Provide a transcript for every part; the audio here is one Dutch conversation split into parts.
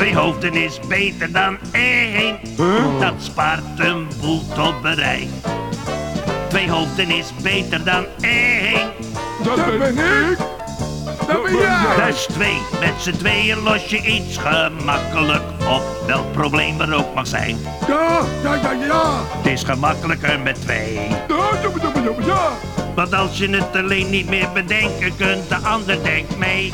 Twee hoofden is beter dan één. Dat spaart een boel tot berei. Twee hoofden is beter dan één. Dat ben ik. Dat ben jij. Dus twee, met z'n tweeën los je iets gemakkelijk op. Welk probleem er ook mag zijn. Ja. Het is gemakkelijker met twee. Ja. Want als je het alleen niet meer bedenken kunt, de ander denkt mee.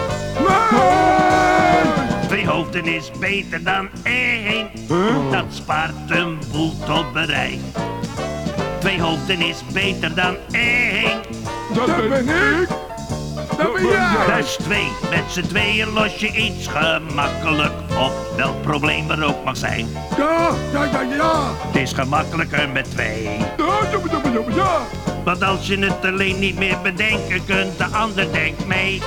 Nee. Twee hoofden is beter dan één. Dat spaart een boel tot berei. Twee hoofden is beter dan één. Dat ben ik. Dat ben jij. Dus twee, met z'n tweeën los je iets gemakkelijk op. Welk probleem er ook mag zijn. Ja. Het is gemakkelijker met twee. Ja. Want als je het alleen niet meer bedenken kunt, de ander denkt mee.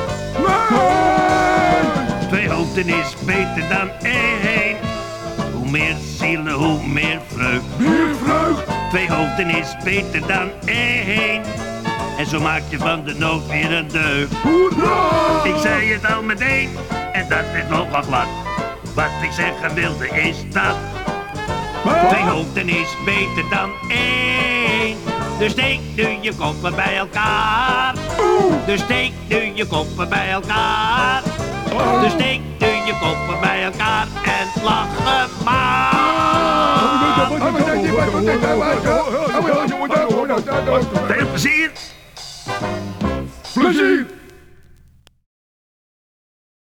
Nee. Twee hoofden is beter dan één. Hoe meer zielen, hoe meer vreugd. Meer vreugd. Twee hoofden is beter dan één. En zo maak je van de nood weer een deugd. Hoera. Ik zei het al meteen, en dat is nogal glad. Wat ik zeggen wilde is dat twee hoofden is beter dan één. Dus steek nu je koppen bij elkaar. Dus steek nu je koppen bij elkaar. Dus steek nu je koppen bij elkaar en lachen maar. Plezier. Veel plezier!